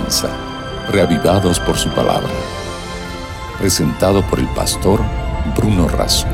comienza, reavivados por su palabra. Presentado por el pastor Bruno Razo.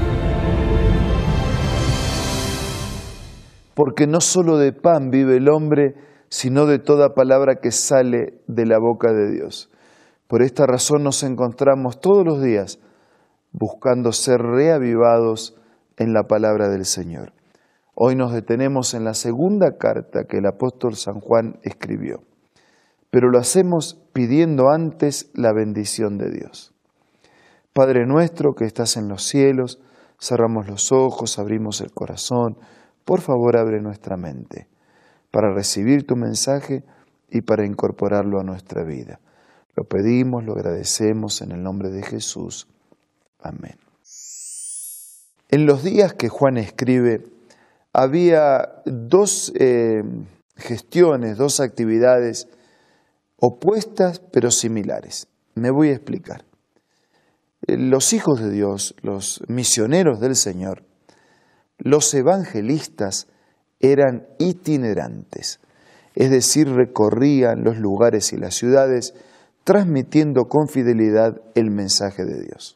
Porque no solo de pan vive el hombre, sino de toda palabra que sale de la boca de Dios. Por esta razón nos encontramos todos los días buscando ser reavivados en la palabra del Señor. Hoy nos detenemos en la segunda carta que el apóstol San Juan escribió, pero lo hacemos pidiendo antes la bendición de Dios. Padre nuestro que estás en los cielos, cerramos los ojos, abrimos el corazón. Por favor, abre nuestra mente para recibir tu mensaje y para incorporarlo a nuestra vida. Lo pedimos, lo agradecemos en el nombre de Jesús. Amén. En los días que Juan escribe, había dos gestiones, dos actividades opuestas pero similares. Me voy a explicar. Los hijos de Dios, los misioneros del Señor, los evangelistas eran itinerantes, es decir, recorrían los lugares y las ciudades transmitiendo con fidelidad el mensaje de Dios.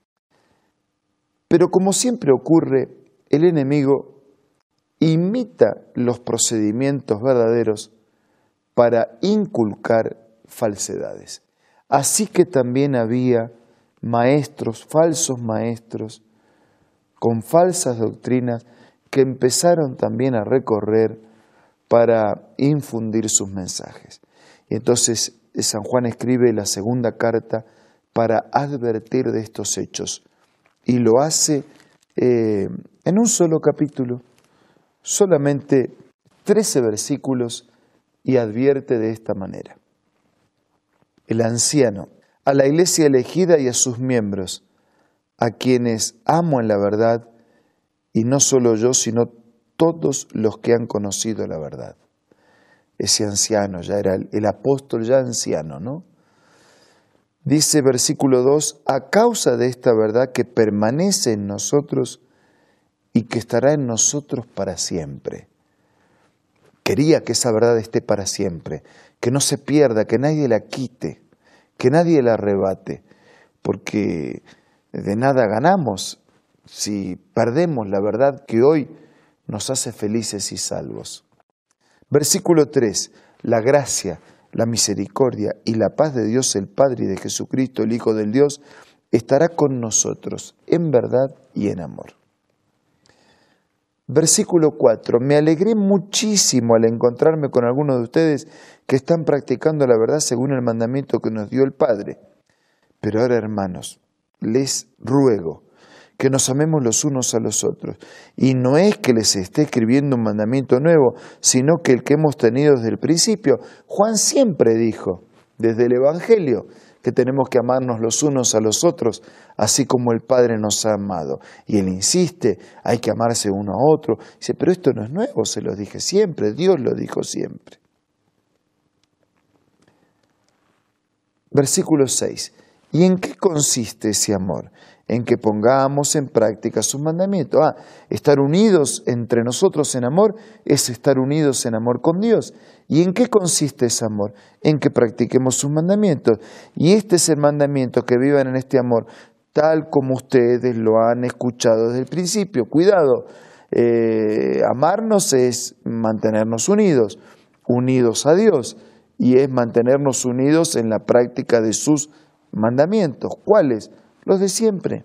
Pero como siempre ocurre, el enemigo imita los procedimientos verdaderos para inculcar falsedades. Así que también había maestros, falsos maestros, con falsas doctrinas que empezaron también a recorrer para infundir sus mensajes. Y entonces San Juan escribe la segunda carta para advertir de estos hechos y lo hace en un solo capítulo, solamente 13 versículos y advierte de esta manera. El anciano, a la iglesia elegida y a sus miembros, a quienes amo en la verdad, y no solo yo, sino todos los que han conocido la verdad. Ese anciano, ya era el apóstol ya anciano, ¿no? Dice versículo 2, a causa de esta verdad que permanece en nosotros y que estará en nosotros para siempre. Quería que esa verdad esté para siempre, que no se pierda, que nadie la quite, que nadie la arrebate, porque de nada ganamos si perdemos la verdad que hoy nos hace felices y salvos. Versículo 3. La gracia, la misericordia y la paz de Dios el Padre y de Jesucristo, el Hijo del Dios, estará con nosotros en verdad y en amor. Versículo 4. Me alegré muchísimo al encontrarme con algunos de ustedes que están practicando la verdad según el mandamiento que nos dio el Padre. Pero ahora, hermanos, les ruego que nos amemos los unos a los otros. Y no es que les esté escribiendo un mandamiento nuevo, sino que el que hemos tenido desde el principio. Juan siempre dijo, desde el Evangelio, que tenemos que amarnos los unos a los otros, así como el Padre nos ha amado. Y él insiste, hay que amarse uno a otro. Dice, pero esto no es nuevo, se lo dije siempre, Dios lo dijo siempre. Versículo 6. ¿Y en qué consiste ese amor? En que pongamos en práctica sus mandamientos. Estar unidos entre nosotros en amor es estar unidos en amor con Dios. ¿Y en qué consiste ese amor? En que practiquemos sus mandamientos. Y este es el mandamiento, que vivan en este amor, tal como ustedes lo han escuchado desde el principio. Cuidado, amarnos es mantenernos unidos, unidos a Dios, y es mantenernos unidos en la práctica de sus mandamientos. ¿Cuáles? Los de siempre.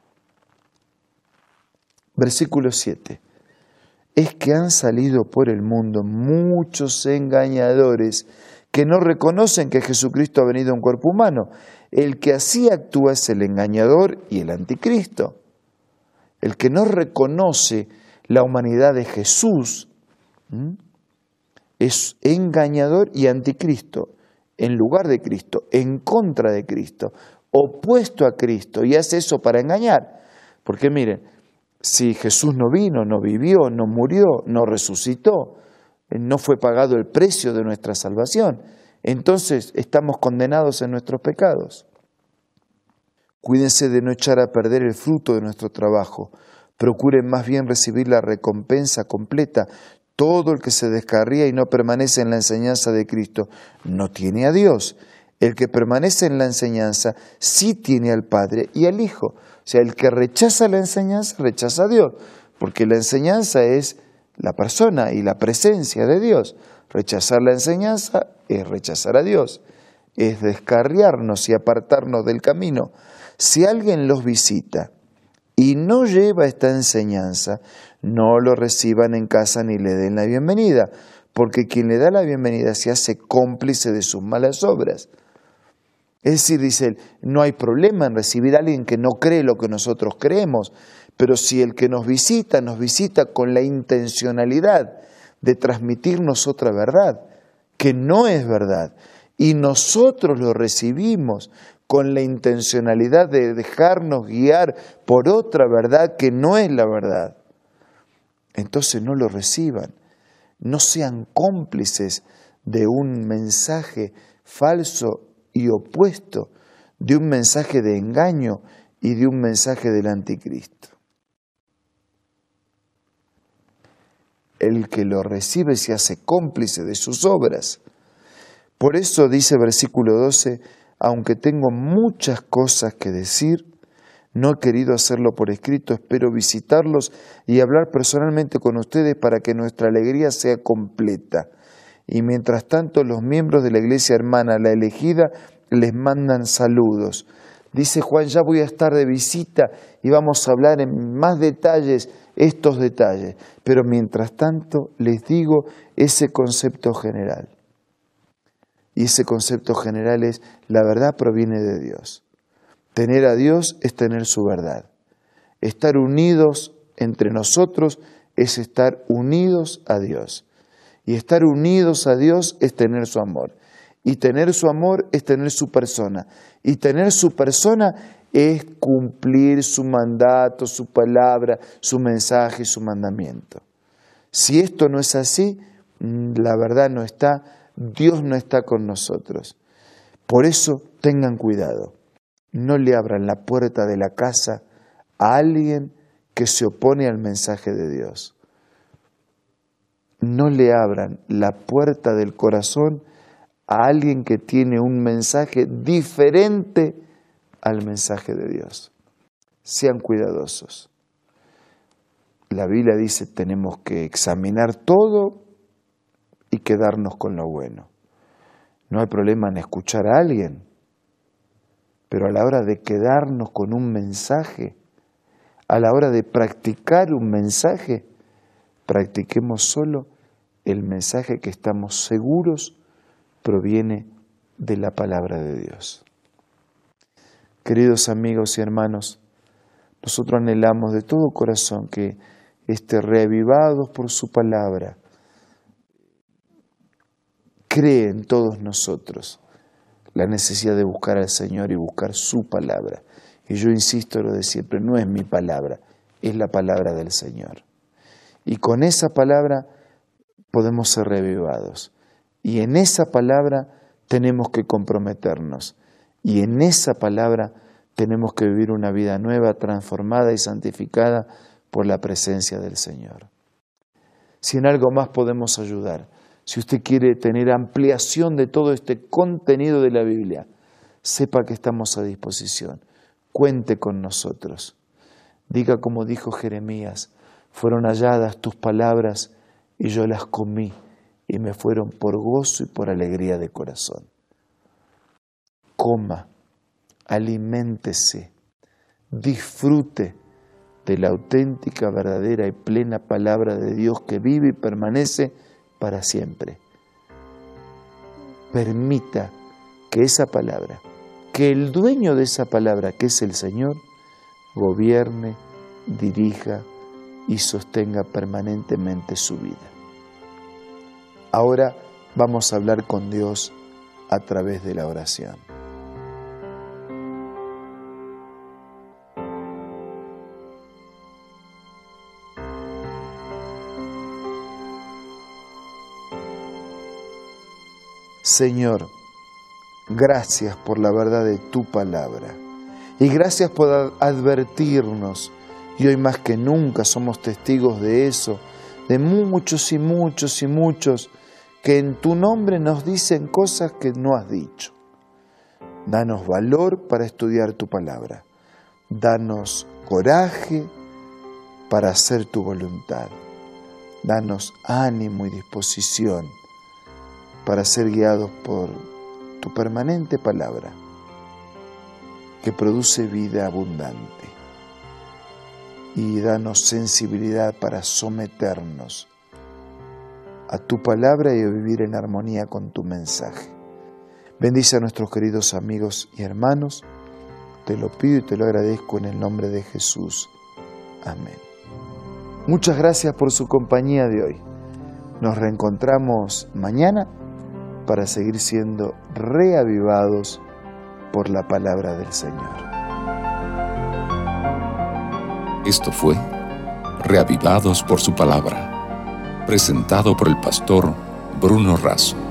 Versículo 7. Es que han salido por el mundo muchos engañadores que no reconocen que Jesucristo ha venido en cuerpo humano. El que así actúa es el engañador y el anticristo. El que no reconoce la humanidad de Jesús es engañador y anticristo, en lugar de Cristo, en contra de Cristo, opuesto a Cristo, y hace eso para engañar. Porque miren, si Jesús no vino, no vivió, no murió, no resucitó, no fue pagado el precio de nuestra salvación, entonces estamos condenados en nuestros pecados. Cuídense de no echar a perder el fruto de nuestro trabajo. Procuren más bien recibir la recompensa completa. Todo el que se descarría y no permanece en la enseñanza de Cristo no tiene a Dios. El que permanece en la enseñanza sí tiene al Padre y al Hijo. O sea, el que rechaza la enseñanza rechaza a Dios, porque la enseñanza es la persona y la presencia de Dios. Rechazar la enseñanza es rechazar a Dios, es descarriarnos y apartarnos del camino. Si alguien los visita y no lleva esta enseñanza, no lo reciban en casa ni le den la bienvenida, porque quien le da la bienvenida se hace cómplice de sus malas obras. Es decir, dice él, no hay problema en recibir a alguien que no cree lo que nosotros creemos, pero si el que nos visita con la intencionalidad de transmitirnos otra verdad, que no es verdad, y nosotros lo recibimos con la intencionalidad de dejarnos guiar por otra verdad que no es la verdad, entonces no lo reciban, no sean cómplices de un mensaje falso y opuesto, de un mensaje de engaño y de un mensaje del anticristo. El que lo recibe se hace cómplice de sus obras. Por eso dice versículo 12, aunque tengo muchas cosas que decir, no he querido hacerlo por escrito, espero visitarlos y hablar personalmente con ustedes para que nuestra alegría sea completa. Y mientras tanto los miembros de la iglesia hermana, la elegida, les mandan saludos. Dice Juan, ya voy a estar de visita y vamos a hablar en más detalles estos detalles. Pero mientras tanto les digo ese concepto general. Y ese concepto general es, la verdad proviene de Dios. Tener a Dios es tener su verdad. Estar unidos entre nosotros es estar unidos a Dios. Y estar unidos a Dios es tener su amor. Y tener su amor es tener su persona. Y tener su persona es cumplir su mandato, su palabra, su mensaje, su mandamiento. Si esto no es así, la verdad no está, Dios no está con nosotros. Por eso tengan cuidado. No le abran la puerta de la casa a alguien que se opone al mensaje de Dios. No le abran la puerta del corazón a alguien que tiene un mensaje diferente al mensaje de Dios. Sean cuidadosos. La Biblia dice tenemos que examinar todo y quedarnos con lo bueno. No hay problema en escuchar a alguien, pero a la hora de quedarnos con un mensaje, a la hora de practicar un mensaje, practiquemos solo el mensaje que estamos seguros proviene de la palabra de Dios. Queridos amigos y hermanos, nosotros anhelamos de todo corazón que reavivados por su palabra, cree en todos nosotros la necesidad de buscar al Señor y buscar su palabra. Y yo insisto lo de siempre, no es mi palabra, es la palabra del Señor. Y con esa palabra podemos ser reavivados. Y en esa palabra tenemos que comprometernos. Y en esa palabra tenemos que vivir una vida nueva, transformada y santificada por la presencia del Señor. Si en algo más podemos ayudar, si usted quiere tener ampliación de todo este contenido de la Biblia, sepa que estamos a disposición. Cuente con nosotros. Diga como dijo Jeremías, fueron halladas tus palabras y yo las comí y me fueron por gozo y por alegría de corazón. Coma, aliméntese, disfrute de la auténtica, verdadera y plena palabra de Dios que vive y permanece para siempre. Permita que esa palabra, que el dueño de esa palabra, que es el Señor, gobierne, dirija y sostenga permanentemente su vida. Ahora vamos a hablar con Dios a través de la oración. Señor, gracias por la verdad de tu palabra y gracias por advertirnos, y hoy más que nunca somos testigos de eso, de muchos y muchos y muchos que en tu nombre nos dicen cosas que no has dicho. Danos valor para estudiar tu palabra. Danos coraje para hacer tu voluntad. Danos ánimo y disposición para ser guiados por tu permanente palabra, que produce vida abundante. Y danos sensibilidad para someternos a tu palabra y a vivir en armonía con tu mensaje. Bendice a nuestros queridos amigos y hermanos. Te lo pido y te lo agradezco en el nombre de Jesús. Amén. Muchas gracias por su compañía de hoy. Nos reencontramos mañana para seguir siendo reavivados por la palabra del Señor. Esto fue Reavivados por su palabra, presentado por el pastor Bruno Razo.